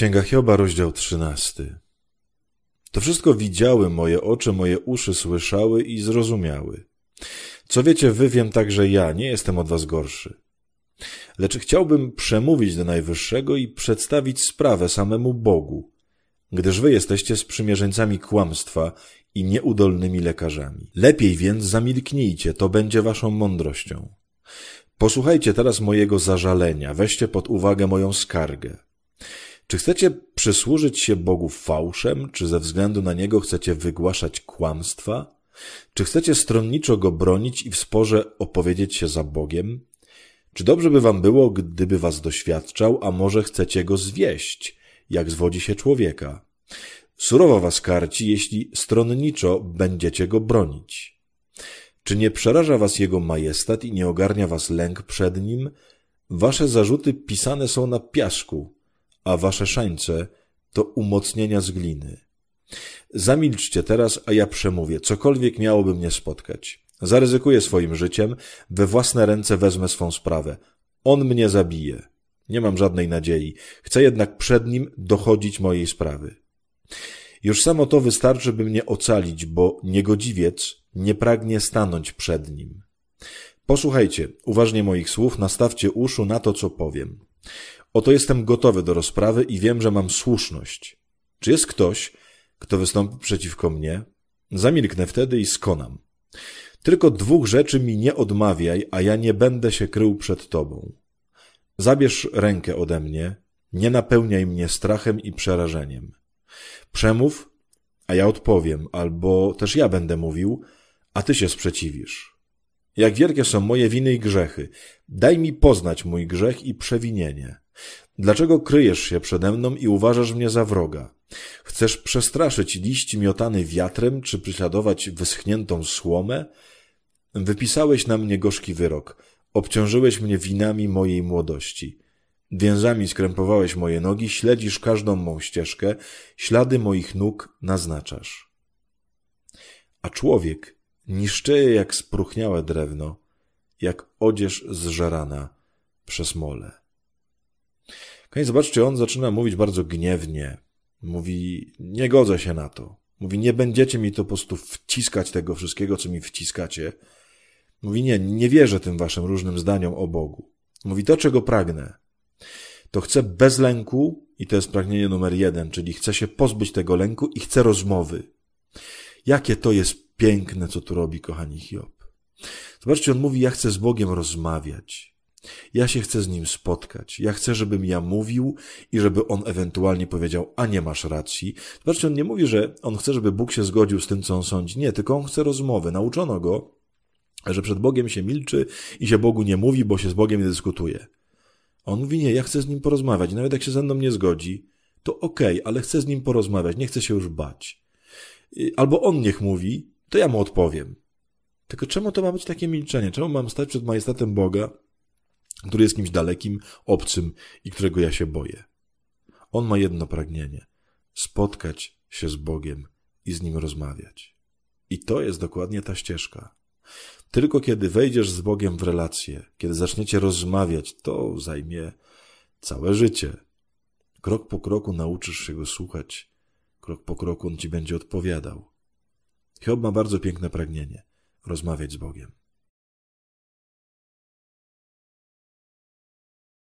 Księga Hioba, rozdział 13. To wszystko widziały moje oczy, moje uszy słyszały i zrozumiały. Co wiecie wy, wiem także ja, nie jestem od was gorszy. Lecz chciałbym przemówić do Najwyższego i przedstawić sprawę samemu Bogu, gdyż wy jesteście sprzymierzeńcami kłamstwa i nieudolnymi lekarzami. Lepiej więc zamilknijcie, to będzie waszą mądrością. Posłuchajcie teraz mojego zażalenia, weźcie pod uwagę moją skargę. Czy chcecie przysłużyć się Bogu fałszem, czy ze względu na Niego chcecie wygłaszać kłamstwa? Czy chcecie stronniczo Go bronić i w sporze opowiedzieć się za Bogiem? Czy dobrze by wam było, gdyby was doświadczał, a może chcecie Go zwieść, jak zwodzi się człowieka? Surowo was karci, jeśli stronniczo będziecie Go bronić. Czy nie przeraża was Jego majestat i nie ogarnia was lęk przed Nim? Wasze zarzuty pisane są na piasku, a wasze szańce to umocnienia z gliny. Zamilczcie teraz, a ja przemówię, cokolwiek miałoby mnie spotkać. Zaryzykuję swoim życiem, we własne ręce wezmę swą sprawę. On mnie zabije. Nie mam żadnej nadziei. Chcę jednak przed nim dochodzić mojej sprawy. Już samo to wystarczy, by mnie ocalić, bo niegodziwiec nie pragnie stanąć przed nim. Posłuchajcie uważnie moich słów, nastawcie uszu na to, co powiem. Oto jestem gotowy do rozprawy i wiem, że mam słuszność. Czy jest ktoś, kto wystąpi przeciwko mnie? Zamilknę wtedy i skonam. Tylko dwóch rzeczy mi nie odmawiaj, a ja nie będę się krył przed tobą. Zabierz rękę ode mnie, nie napełniaj mnie strachem i przerażeniem. Przemów, a ja odpowiem, albo też ja będę mówił, a ty się sprzeciwisz. Jak wielkie są moje winy i grzechy. Daj mi poznać mój grzech i przewinienie. Dlaczego kryjesz się przede mną i uważasz mnie za wroga? Chcesz przestraszyć liść miotany wiatrem, czy prześladować wyschniętą słomę? Wypisałeś na mnie gorzki wyrok. Obciążyłeś mnie winami mojej młodości. Więzami skrępowałeś moje nogi, śledzisz każdą mą ścieżkę, ślady moich nóg naznaczasz. A człowiek niszczeje jak spróchniałe drewno, jak odzież zżerana przez mole. Kochani, zobaczcie, on zaczyna mówić bardzo gniewnie. Mówi, nie godzę się na to. Mówi, nie będziecie mi to po prostu wciskać tego wszystkiego, co mi wciskacie. Mówi, nie wierzę tym waszym różnym zdaniom o Bogu. Mówi, to czego pragnę, to chcę bez lęku i to jest pragnienie numer 1, czyli chcę się pozbyć tego lęku i chcę rozmowy. Jakie to jest piękne, co tu robi, kochani, Hiob. Zobaczcie, on mówi, ja chcę z Bogiem rozmawiać. Ja się chcę z Nim spotkać. Ja chcę, żebym ja mówił i żeby On ewentualnie powiedział, a nie masz racji. Zobaczcie, on nie mówi, że on chce, żeby Bóg się zgodził z tym, co on sądzi. Nie, tylko on chce rozmowy. Nauczono go, że przed Bogiem się milczy i się Bogu nie mówi, bo się z Bogiem nie dyskutuje. On mówi, nie, ja chcę z Nim porozmawiać. Nawet jak się ze mną nie zgodzi, to okej, ale chcę z Nim porozmawiać. Nie chcę się już bać. Albo on niech mówi, to ja mu odpowiem. Tylko czemu to ma być takie milczenie? Czemu mam stać przed majestatem Boga, który jest kimś dalekim, obcym i którego ja się boję? On ma jedno pragnienie. Spotkać się z Bogiem i z Nim rozmawiać. I to jest dokładnie ta ścieżka. Tylko kiedy wejdziesz z Bogiem w relację, kiedy zaczniecie rozmawiać, to zajmie całe życie. Krok po kroku nauczysz się Go słuchać. Krok po kroku On ci będzie odpowiadał. Hiob ma bardzo piękne pragnienie. Rozmawiać z Bogiem.